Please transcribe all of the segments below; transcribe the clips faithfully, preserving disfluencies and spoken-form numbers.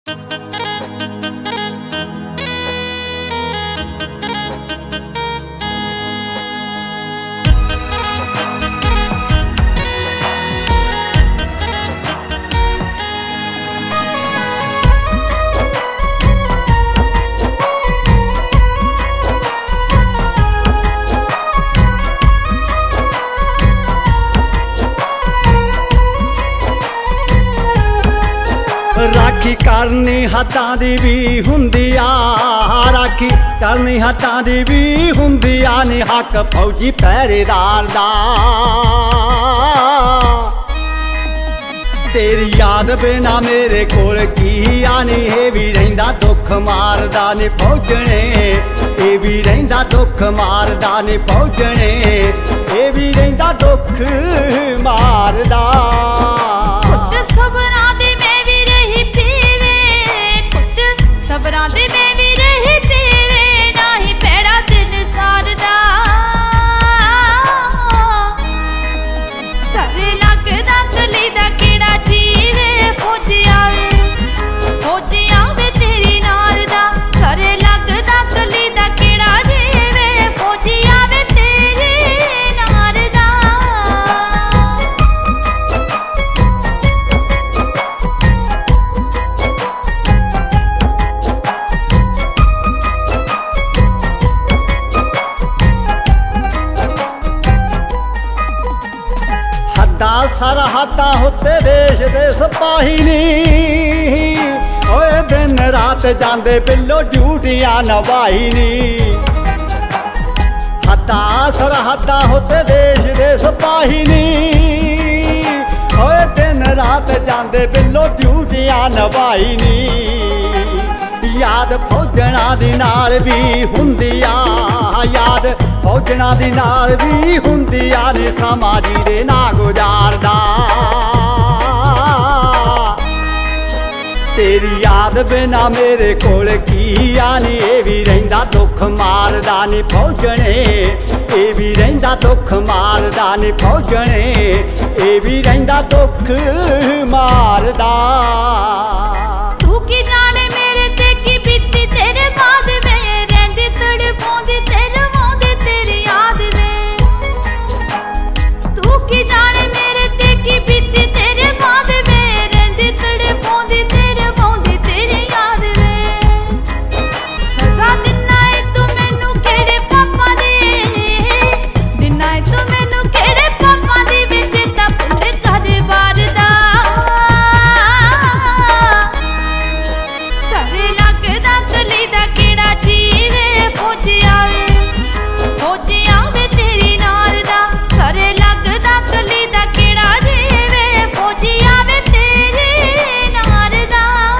राखी करनी हत्थां दी भी हुंदी आ, राखी करनी हत्थां दी भी हुंदी आ, नी हक फौजी पहरेदार दा। तेरी याद बिना मेरे कोल की आनी, ए भी रहिंदा दुख मारदा नी फौजने, ए भी रहिंदा दुख मारदा नी फौजने, ए भी रहिंदा दुख मारदा। सबरां दे मैं भी रही पीवे, नाही पैड़ा दिल सारदा। घरे लगदा कली दा केड़ा जीवे, फौजी आवे फौजी आवे तेरी नाल दा। घरे लगदा कली दा केड़ा जीवे, फौजी आवे तेरी नाल दा। सरहदा होते देश दे सिपाही नी, ओए दिन रात जांदे बिल्लो ड्यूटियां नभाई नी। हत्ता सरहदा होते देश दे सिपाही नी, ओए दिन रात जांदे बिल्लो ड्यूटियां नभाई नी। याद फौजना दी नाल भी हुंदी आ, याद फौजना दी नाल भी हुंदी आ, नी समाजी दे ना गुजारदा। तेरी याद बिना मेरे कोल की आनी, ए भी रहिंदा दुख मारदा नी फौजने, ए भी रहिंदा दुख मारदा नी फौजने, ए भी रहिंदा दुख मारदा। तू की जाने मेरे ते की बीती तेरे बाद में, रहिंदी तड़फोंदी तेरे वांदे तेरी याद में। तू की जाने मेरे ते की बीती तेरे बाद में, रहिंदी तड़फोंदी तेरे वांदे तेरी याद में। सजा दिना है तू मैनू केड़े पापा दे, दिना है तू मैनू केड़े पापा दे, विच तां भुल कर बार दा। घरे लगदा कली दा केड़ा जीवे, फौजी आवे फौजी आवे तेरी नाल दा। घरे लगदा कली दा केड़ा जीवे, फौजी आवे तेरी नाल दा।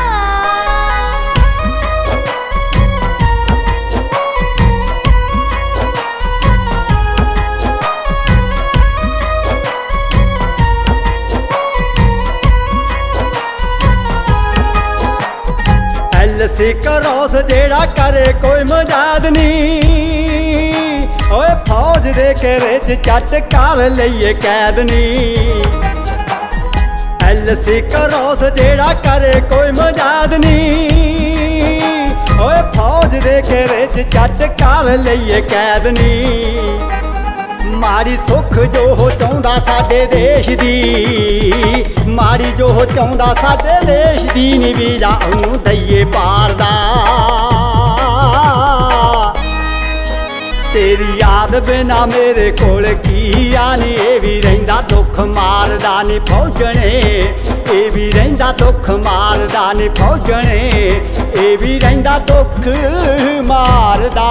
एल सी क्रॉस जेड़ा करे कोई मजाद नी, ओए फौज दे घेरे च चट कर लईए कैद नी। एल सी क्रॉस जेड़ा करे कोई मजाद नी, ओए फौज दे घेरे च चट कर लईए कैद नी। माड़ी सुख जो हो चाहुंदा साडे देश दी, माड़ी जो हो चाहुंदा साडे देश दी, नी वीजा ओनू दईए पार दा। तेरी याद बिना मेरे कोल की आनी, ए भी रहिंदा दुख मारदा नी फौजने, ए भी रहिंदा दुख मारदा नी फौजने, ए भी रहिंदा दुख मारदा।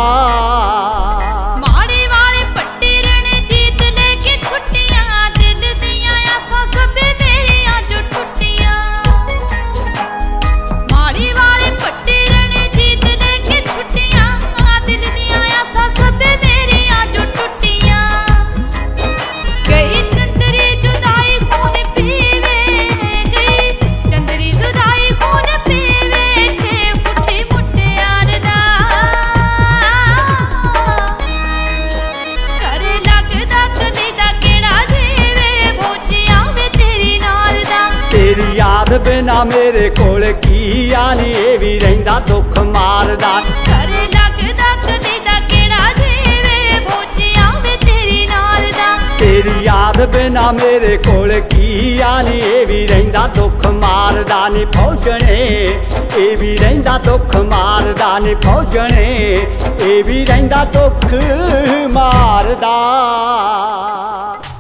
मेरे कोल की आनी ए भी रहिंदा दुख मारदा। घर लगदा कदे दा केड़ा देवे भोजिया वे तेरी नाल दा। तेरी याद बिना मेरे कोल की आनी ए भी रहिंदा दुख मारदा नी फौजणे ए भी रहिंदा दुख मारदा नी फौजणे ए भी रहिंदा दुख मारदा।